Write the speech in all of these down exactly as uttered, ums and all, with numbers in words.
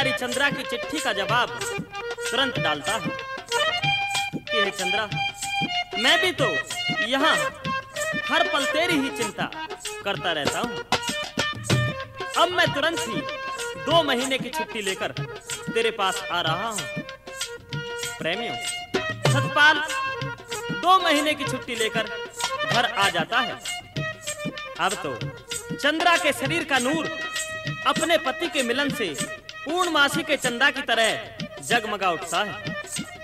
प्यारी चंद्रा की चिट्ठी का जवाब तुरंत डालता है कि हे चंद्रा, मैं भी तो यहाँ हर पल तेरी ही चिंता करता रहता हूँ। अब मैं तुरंत ही दो महीने की छुट्टी लेकर तेरे पास आ रहा हूँ। प्रेमियों, सतपाल दो महीने की छुट्टी लेकर घर आ जाता है। अब तो चंद्रा के शरीर का नूर अपने पति के मिलन से पूर्णमासी के चंदा की तरह जगमगा उठता है।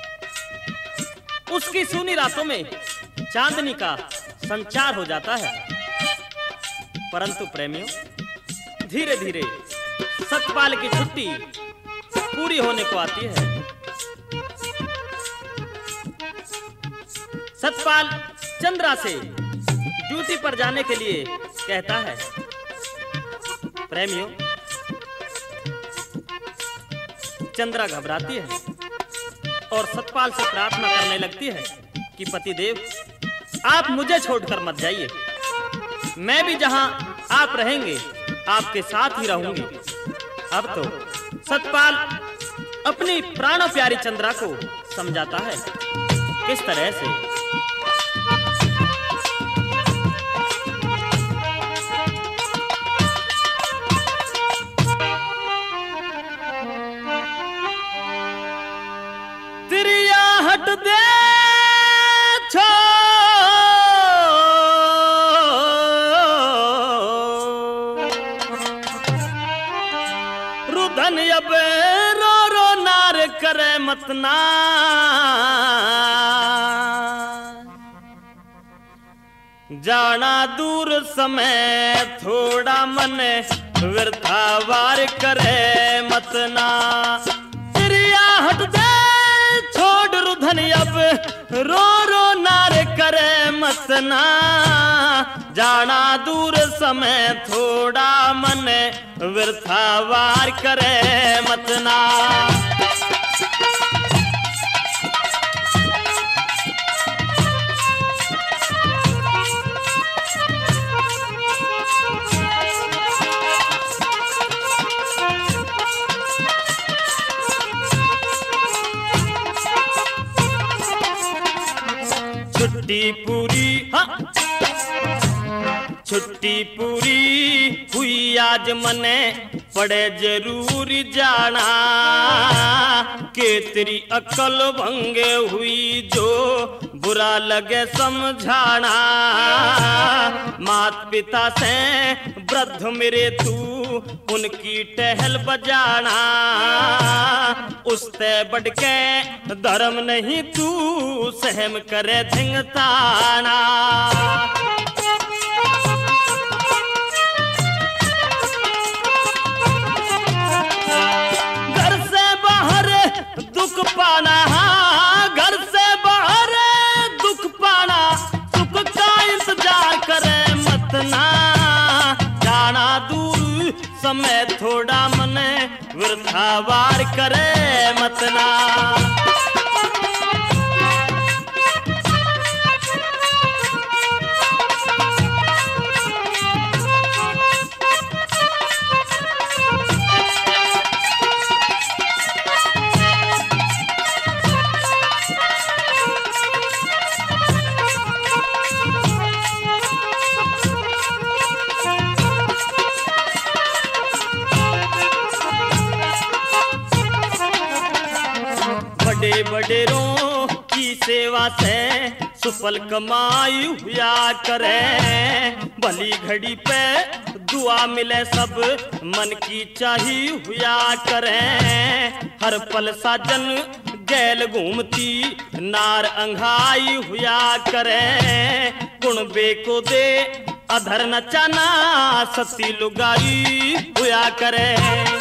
उसकी सूनी रातों में चांदनी का संचार हो जाता है। परंतु प्रेमियों, धीरे धीरे सतपाल की छुट्टी पूरी होने को आती है। सतपाल चंद्रा से ड्यूटी पर जाने के लिए कहता है। प्रेमियों, चंद्रा घबराती है और सतपाल से प्रार्थना करने लगती है कि पतिदेव, आप मुझे छोड़कर मत जाइए। मैं भी जहां आप रहेंगे आपके साथ ही रहूंगी। अब तो सतपाल अपनी प्राणों प्यारी चंद्रा को समझाता है। किस तरह से? हट दे छो रुदन अब रो रो नार करे मतना, जाना दूर समय थोड़ा मन व्यर्था वार करे मतना। तिरिया हट दे रुधन अब रो रो नार करे मतना, जाना दूर समय थोड़ा मन व्यर्था वार करे मतना। छुट्टी पूरी हाँ छुट्टी पूरी हुई आज मने पड़े जरूर जाना, के तेरी अकल भंग हुई जो बुरा लगे समझाना। मात पिता से वृद्ध मेरे तू उनकी टहल बजाना, उससे बढ़ के धर्म नहीं तू सहम करे धिंगताना। घर से बाहर दुख पाना, घर से बाहर दुख पाना, सुख का इंतजार करे मत ना, जाना दूर समय थोड़ा मन वृथा वार करे मत ना। बड़े बड़ेरों की सेवा से सुफल कमाई हुआ करे, भली घड़ी पे दुआ मिले सब मन की चाही हुआ करे। हर पल साजन गैल घूमती नार अंघाई हुआ करे, गुण बेको दे अधर न चाना सती लुगाई हुआ करे।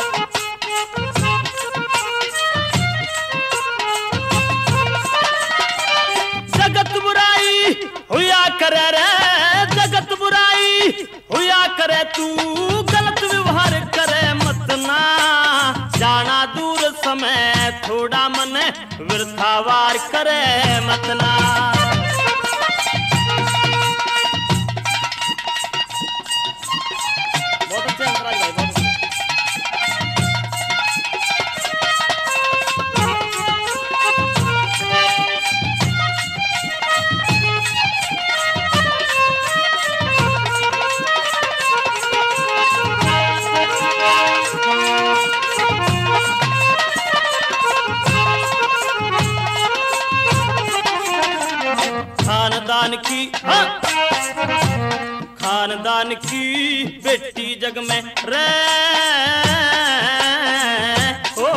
जगत बुराई हुआ करे रे, जगत बुराई हुआ करे, तू गलत व्यवहार करे मत ना, जाना दूर समय थोड़ा मन वृथा वार करे मत ना। बहुत अच्छे हंसराज भाई, बहुत अच्छे। खानदान की हाँ खानदान की बेटी जग में रे ओ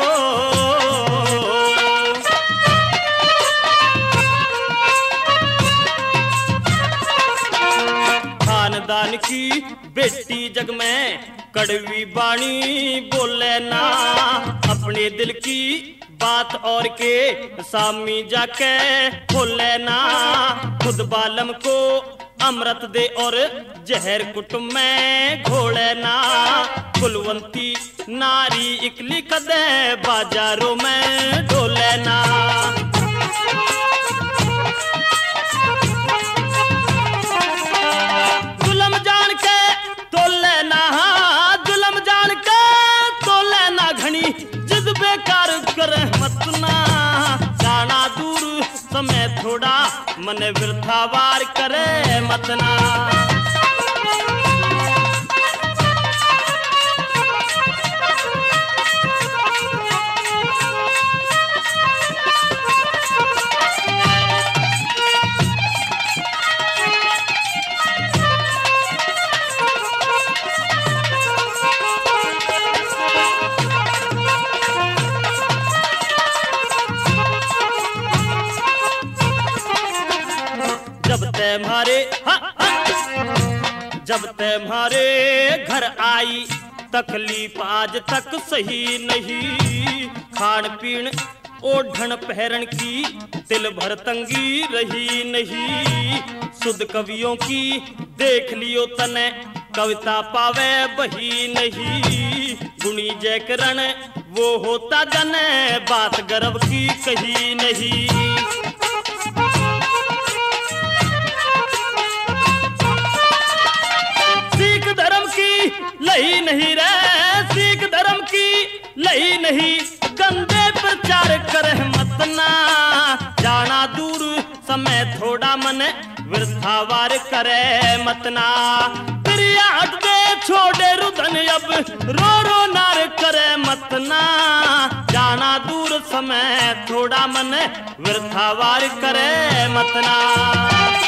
खानदान की बेटी जग में कड़वी बाणी बोले ना अपने दिल की बात और के सामी जाके खोले ना खुद बालम को अमृत दे और जहर कुटुंब में घोले ना कुलवंती नारी इकली कदे बाजारों में ढोले ना जुल्म जान के तोले ना जुल्म जान के तोले ना घनी जिद बेकार करे मत ना जाना दूर समय थोड़ा मन वृथा वार करे मत ना जब ते मारे हाँ, हाँ। जब ते मारे घर आई तकलीफ आज तक सही नहीं खान पीन ओढ़न पहरन की तिल भर तंगी रही नहीं शुद्ध कवियों की देख लियो तने कविता पावे बही नहीं गुणी जयकरण वो होता जने बात गर्व की कही नहीं लही नहीं रे सिख धर्म की लही नहीं गंदे प्रचार करे मत ना जाना दूर समय थोड़ा मन वृथावार करे मत ना प्रिया हट दे छोड़े रुदन अब रो रो नार करे मत ना जाना दूर समय थोड़ा मन वृथावार करे मत ना